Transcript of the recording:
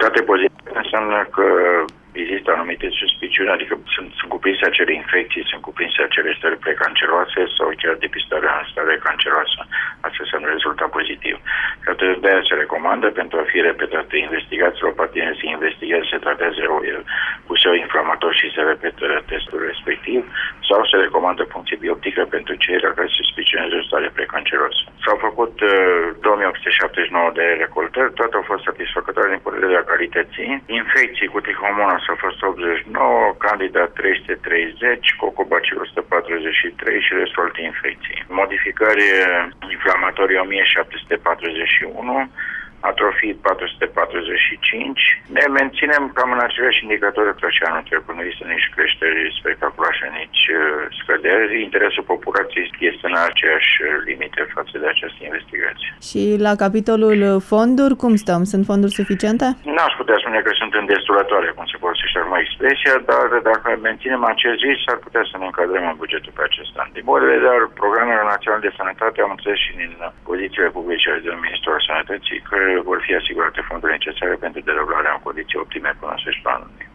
rezultate pozitive înseamnă că există anumite suspiciuni, adică sunt cuprinse acele infecții, sunt cuprinse acele stări precanceroase sau chiar depistarea în stare canceroasă. Asta înseamnă rezultat pozitiv. Și atunci de aia se recomandă pentru a fi repetate investigații, o pacienți se investigează, se tratează cu seo inflamator și se repetă testul respectiv, sau se recomandă puncție bioptică pentru cei care suspicionează o stare precancerosă. S-au făcut 2879 de recoltări, toate au fost satisfăcătoare din punct de vedere a calității. Infecții cu trichomonas au fost 89, Candida 330, Cocobacil 143 și restul alte infecții. Modificări inflamatorii 1741, atrofii 445. Ne menținem cam în aceleași indicatori ca și anul trecut. Nu există nici creșteri spectaculoase, nici scăderi. Interesul populației este în aceeași limite față de această investigație. Și la capitolul fonduri, cum stăm? Sunt fonduri suficiente? N-aș putea spune că sunt îndestulătoare, cum se folosește acum expresia, dar dacă menținem acest risc, ar putea să ne încadrăm în bugetul pe acest an. Din punct de vedere al programelor naționale de sănătate, am înțeles și din pozițiile publice de Ministerul Sănătății că vor fi asigurate fondurile necesare pentru derularea în condiții optime până la sfârșitul anului.